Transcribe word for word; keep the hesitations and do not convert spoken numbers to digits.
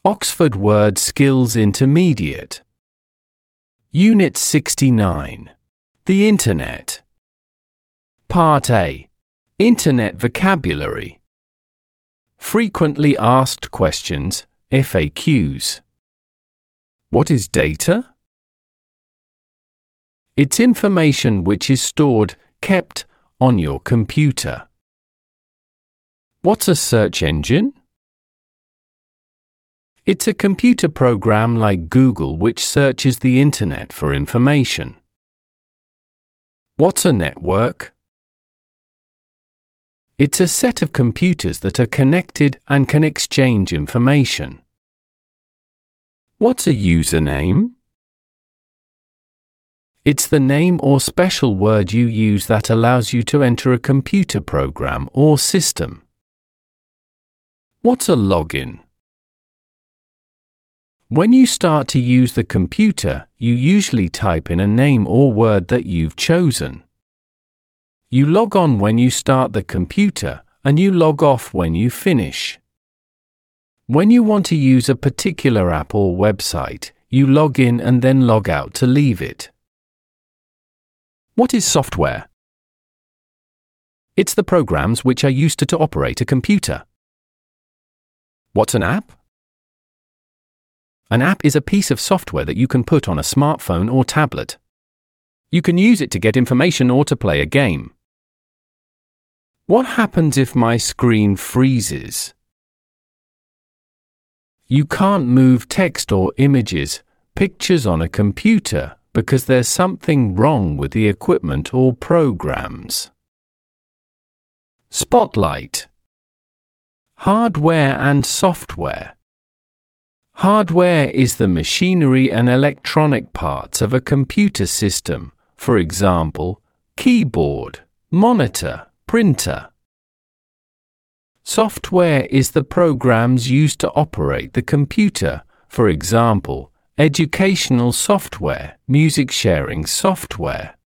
Oxford Word Skills Intermediate. Unit sixty-nine. The Internet. Part A. Internet Vocabulary. Frequently Asked Questions, F A Qs. What is data? It's information which is stored, kept, on your computer. What's a search engine? It's a computer program like Google which searches the Internet for information. What's a network? It's a set of computers that are connected and can exchange information. What's a username? It's the name or special word you use that allows you to enter a computer program or system. What's a login? When you start to use the computer, you usually type in a name or word that you've chosen. You log on when you start the computer, and you log off when you finish. When you want to use a particular app or website, you log in and then log out to leave it. What is software? It's the programs which are used to, to operate a computer. What's an app? An app is a piece of software that you can put on a smartphone or tablet. You can use it to get information or to play a game. What happens if my screen freezes? You can't move text or images, pictures on a computer because there's something wrong with the equipment or programs. Spotlight. Hardware and software. Hardware is the machinery and electronic parts of a computer system, for example, keyboard, monitor, printer. Software is the programs used to operate the computer, for example, educational software, music sharing software.